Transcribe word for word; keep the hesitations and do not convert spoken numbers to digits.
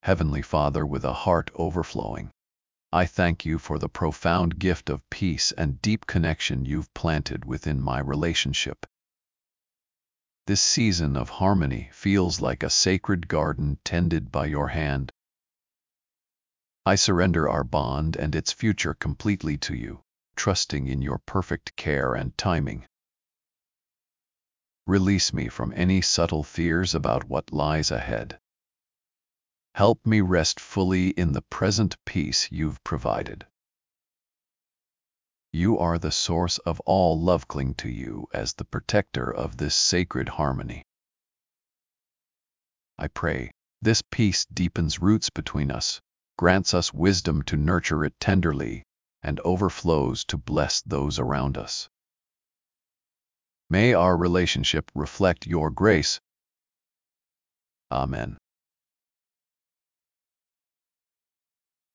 Heavenly Father, with a heart overflowing, I thank you for the profound gift of peace and deep connection you've planted within my relationship. This season of harmony feels like a sacred garden tended by your hand. I surrender our bond and its future completely to you, trusting in your perfect care and timing. Release me from any subtle fears about what lies ahead. Help me rest fully in the present peace you've provided. You are the source of all love. Cling to you as the protector of this sacred harmony. I pray this peace deepens roots between us, grants us wisdom to nurture it tenderly, and overflows to bless those around us. May our relationship reflect your grace. Amen.